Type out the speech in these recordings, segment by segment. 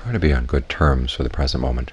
Try to be on good terms with the present moment.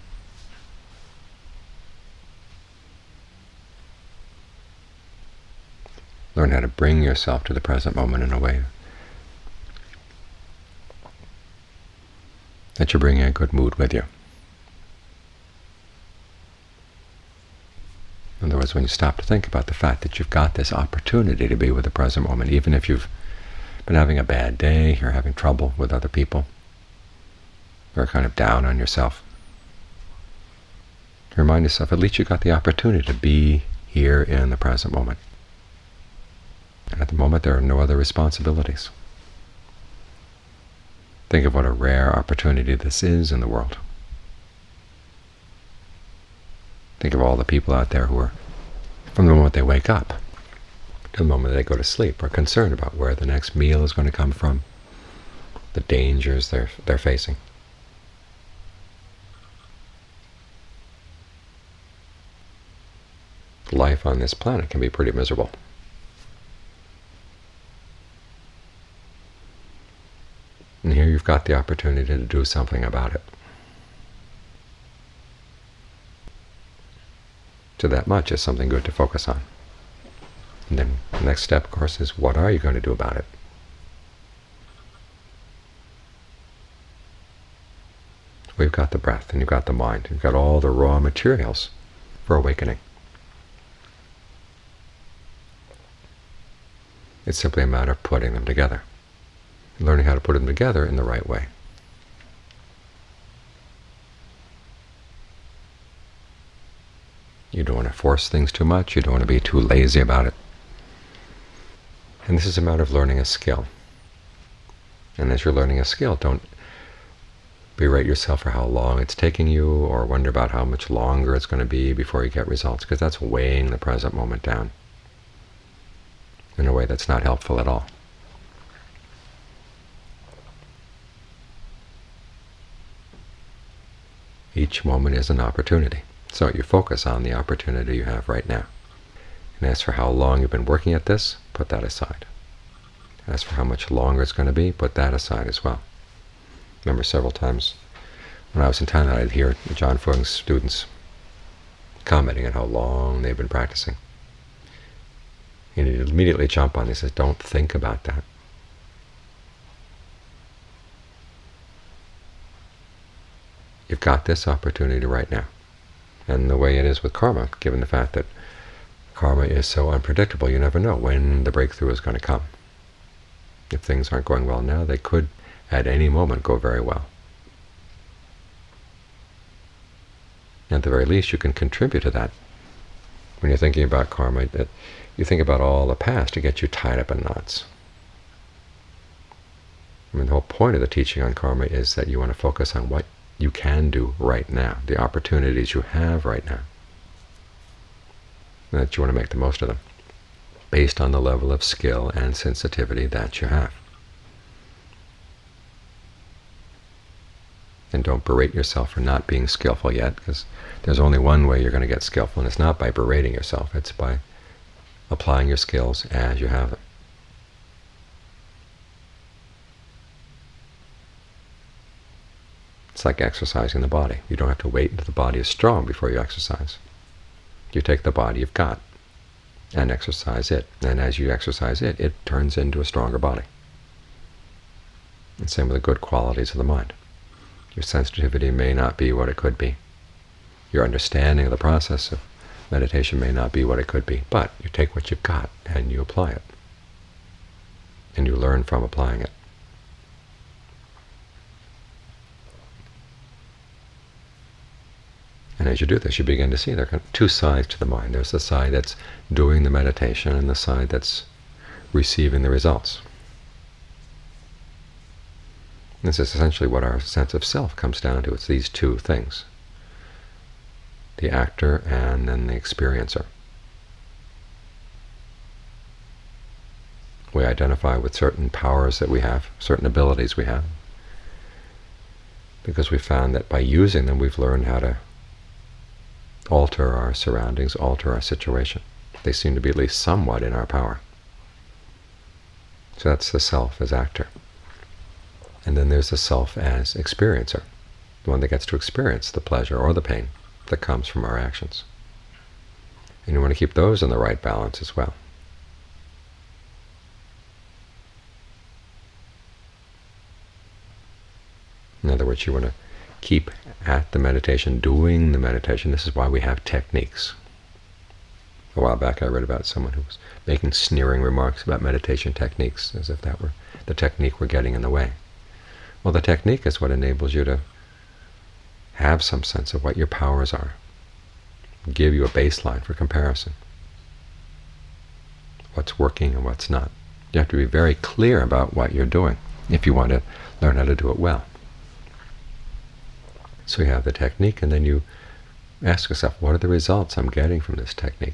Learn how to bring yourself to the present moment in a way that you're bringing a good mood with you. In other words, when you stop to think about the fact that you've got this opportunity to be with the present moment, even if you've been having a bad day, you're having trouble with other people, you're kind of down on yourself, remind yourself at least you've got the opportunity to be here in the present moment. And at the moment there are no other responsibilities. Think of what a rare opportunity this is in the world. Think of all the people out there who are, from the moment they wake up to the moment they go to sleep, are concerned about where the next meal is going to come from, the dangers they're facing. Life on this planet can be pretty miserable. And here you've got the opportunity to do something about it. So that much is something good to focus on. And then the next step, of course, is what are you going to do about it? Well, you've got the breath, and you've got the mind, you've got all the raw materials for awakening. It's simply a matter of putting them together, learning how to put them together in the right way. You don't want to force things too much. You don't want to be too lazy about it. And this is a matter of learning a skill. And as you're learning a skill, don't berate yourself for how long it's taking you, or wonder about how much longer it's going to be before you get results, because that's weighing the present moment down in a way that's not helpful at all. Each moment is an opportunity. So you focus on the opportunity you have right now. And as for how long you've been working at this, put that aside. As for how much longer it's going to be, put that aside as well. Remember, several times when I was in Thailand, I'd hear John Fung's students commenting on how long they've been practicing. And he'd immediately jump on. He says, don't think about that. You've got this opportunity right now. And the way it is with karma, given the fact that karma is so unpredictable, you never know when the breakthrough is going to come. If things aren't going well now, they could at any moment go very well. At the very least, you can contribute to that. When you're thinking about karma, that you think about all the past to get you tied up in knots. I mean, the whole point of the teaching on karma is that you want to focus on what you can do right now, the opportunities you have right now, and that you want to make the most of them, based on the level of skill and sensitivity that you have. And don't berate yourself for not being skillful yet, because there's only one way you're going to get skillful, and it's not by berating yourself, it's by applying your skills as you have them. It's like exercising the body. You don't have to wait until the body is strong before you exercise. You take the body you've got and exercise it. And as you exercise it, it turns into a stronger body. And same with the good qualities of the mind. Your sensitivity may not be what it could be. Your understanding of the process of meditation may not be what it could be. But you take what you've got and you apply it. And you learn from applying it. And as you do this, you begin to see there are two sides to the mind. There's the side that's doing the meditation and the side that's receiving the results. This is essentially what our sense of self comes down to. It's these two things, the actor and then the experiencer. We identify with certain powers that we have, certain abilities we have, because we found that by using them we've learned how to alter our surroundings, alter our situation. They seem to be at least somewhat in our power. So that's the self as actor. And then there's the self as experiencer, the one that gets to experience the pleasure or the pain that comes from our actions. And you want to keep those in the right balance as well. In other words, you want to keep at the meditation, doing the meditation. This is why we have techniques. A while back I read about someone who was making sneering remarks about meditation techniques, as if that were the technique we're getting in the way. Well, the technique is what enables you to have some sense of what your powers are, give you a baseline for comparison, what's working and what's not. You have to be very clear about what you're doing if you want to learn how to do it well. So you have the technique, and then you ask yourself, what are the results I'm getting from this technique?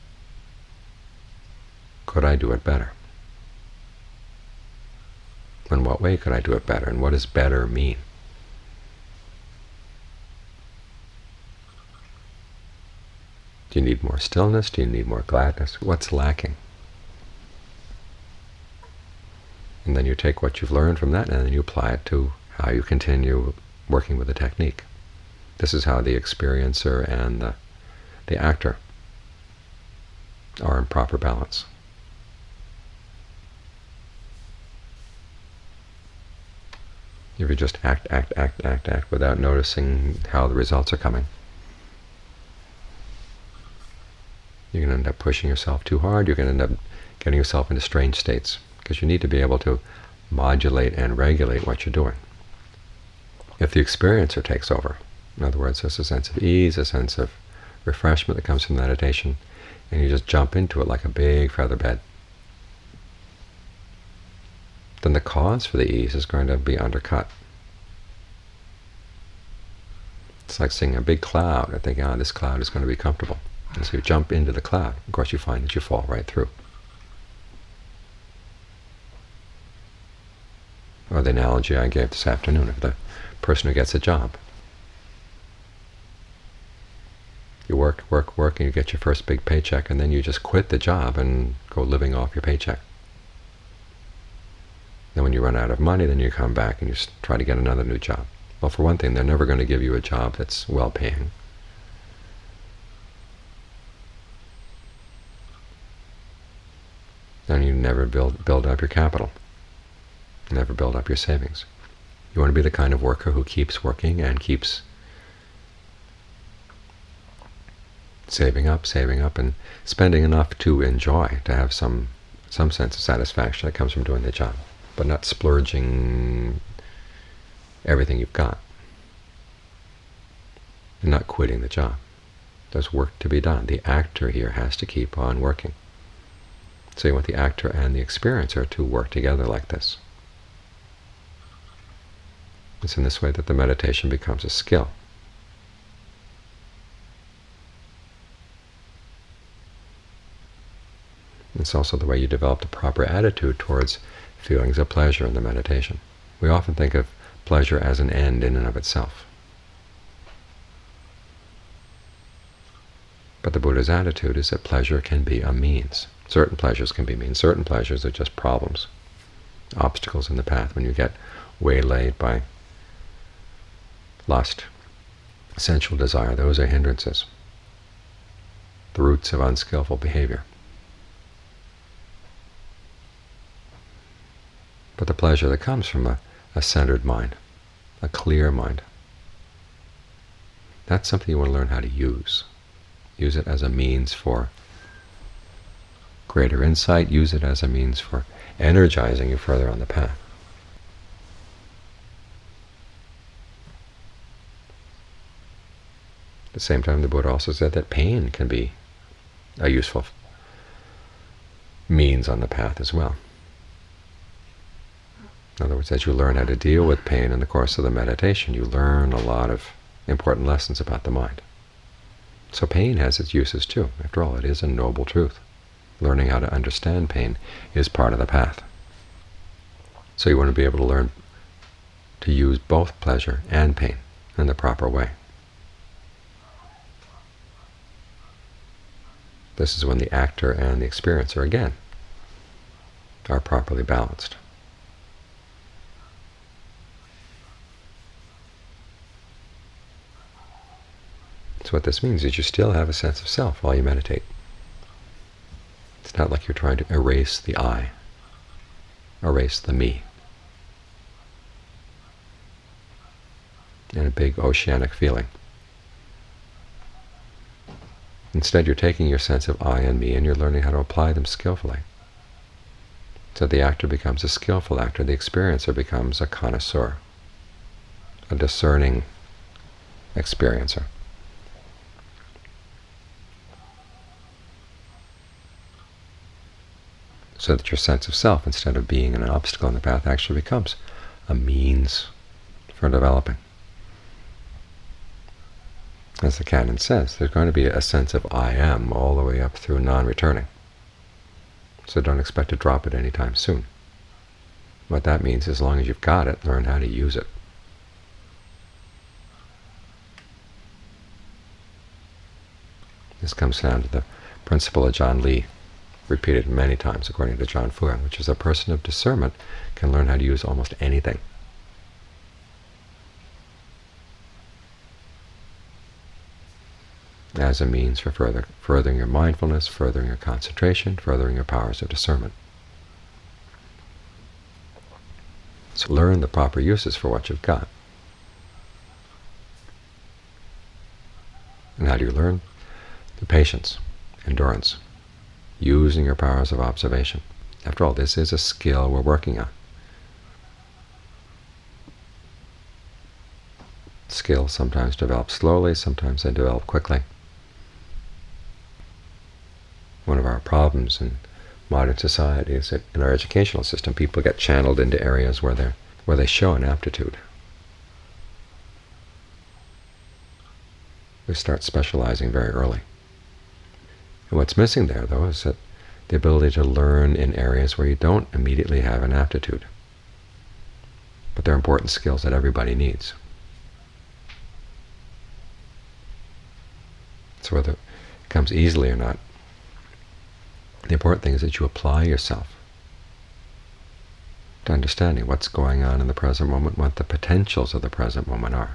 Could I do it better? In what way could I do it better? And what does better mean? Do you need more stillness? Do you need more gladness? What's lacking? And then you take what you've learned from that, and then you apply it to how you continue working with the technique. This is how the experiencer and the actor are in proper balance. If you just act without noticing how the results are coming, you're going to end up pushing yourself too hard. You're going to end up getting yourself into strange states, because you need to be able to modulate and regulate what you're doing. If the experiencer takes over, in other words, there's a sense of ease, a sense of refreshment that comes from meditation, and you just jump into it like a big feather bed, then the cause for the ease is going to be undercut. It's like seeing a big cloud and thinking, this cloud is going to be comfortable. And so you jump into the cloud. Of course, you find that you fall right through. Or the analogy I gave this afternoon of the person who gets a job. You work, and you get your first big paycheck, and then you just quit the job and go living off your paycheck. Then when you run out of money, then you come back and you try to get another new job. Well, for one thing, they're never going to give you a job that's well-paying. Then you never build up your capital, never build up your savings. You want to be the kind of worker who keeps working and keeps saving up, and spending enough to enjoy, to have some sense of satisfaction that comes from doing the job, but not splurging everything you've got, and not quitting the job. There's work to be done. The actor here has to keep on working. So you want the actor and the experiencer to work together like this. It's in this way that the meditation becomes a skill. It's also the way you develop the proper attitude towards feelings of pleasure in the meditation. We often think of pleasure as an end in and of itself. But the Buddha's attitude is that pleasure can be a means. Certain pleasures can be means. Certain pleasures are just problems, obstacles in the path. When you get waylaid by lust, sensual desire, those are hindrances, the roots of unskillful behavior. But the pleasure that comes from a centered mind, a clear mind, that's something you want to learn how to use. Use it as a means for greater insight. Use it as a means for energizing you further on the path. At the same time, the Buddha also said that pain can be a useful means on the path as well. In other words, as you learn how to deal with pain in the course of the meditation, you learn a lot of important lessons about the mind. So pain has its uses too. After all, it is a noble truth. Learning how to understand pain is part of the path. So you want to be able to learn to use both pleasure and pain in the proper way. This is when the actor and the experiencer, again, are properly balanced. So what this means is you still have a sense of self while you meditate. It's not like you're trying to erase the I, erase the me, in a big oceanic feeling. Instead, you're taking your sense of I and me and you're learning how to apply them skillfully. So the actor becomes a skillful actor, the experiencer becomes a connoisseur, a discerning experiencer. So that your sense of self, instead of being an obstacle in the path, actually becomes a means for developing. As the canon says, there's going to be a sense of I am all the way up through non-returning. So don't expect to drop it anytime soon. What that means, as long as you've got it, learn how to use it. This comes down to the principle of John Lee, repeated many times according to John Fuang, which is a person of discernment can learn how to use almost anything. As a means for furthering your mindfulness, furthering your concentration, furthering your powers of discernment. So learn the proper uses for what you've got. And how do you learn? Through patience, endurance, using your powers of observation. After all, this is a skill we're working on. Skills sometimes develop slowly, sometimes they develop quickly. One of our problems in modern society is that in our educational system, people get channeled into areas where they show an aptitude. We start specializing very early. And what's missing there, though, is that the ability to learn in areas where you don't immediately have an aptitude. But they're important skills that everybody needs. So whether it comes easily or not, the important thing is that you apply yourself to understanding what's going on in the present moment, what the potentials of the present moment are.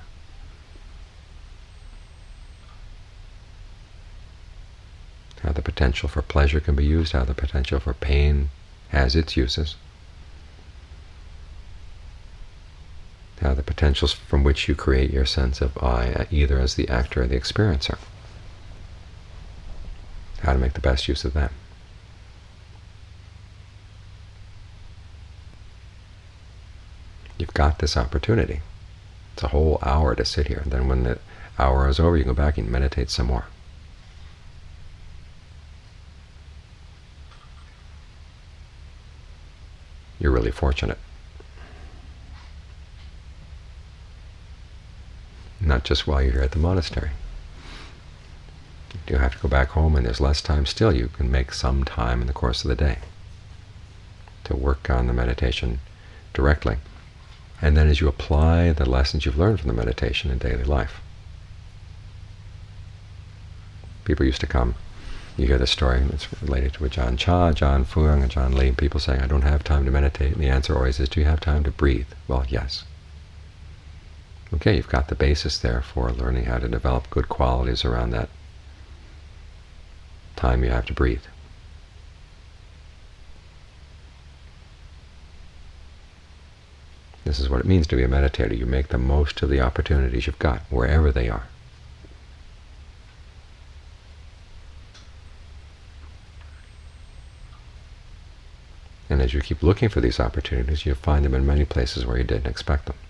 How the potential for pleasure can be used, how the potential for pain has its uses, how the potentials from which you create your sense of I, either as the actor or the experiencer, how to make the best use of them. You've got this opportunity. It's a whole hour to sit here, and then when the hour is over, you can go back and meditate some more. You're really fortunate. Not just while you're here at the monastery. If you have to go back home and there's less time, still you can make some time in the course of the day to work on the meditation directly. And then as you apply the lessons you've learned from the meditation in daily life. People used to come, you hear the story, it's related to Ajahn Chah, John Fuang, and John Lee, people saying, I don't have time to meditate, and the answer always is, do you have time to breathe? Well, yes. Okay, you've got the basis there for learning how to develop good qualities around that time you have to breathe. This is what it means to be a meditator. You make the most of the opportunities you've got, wherever they are. And as you keep looking for these opportunities, you'll find them in many places where you didn't expect them.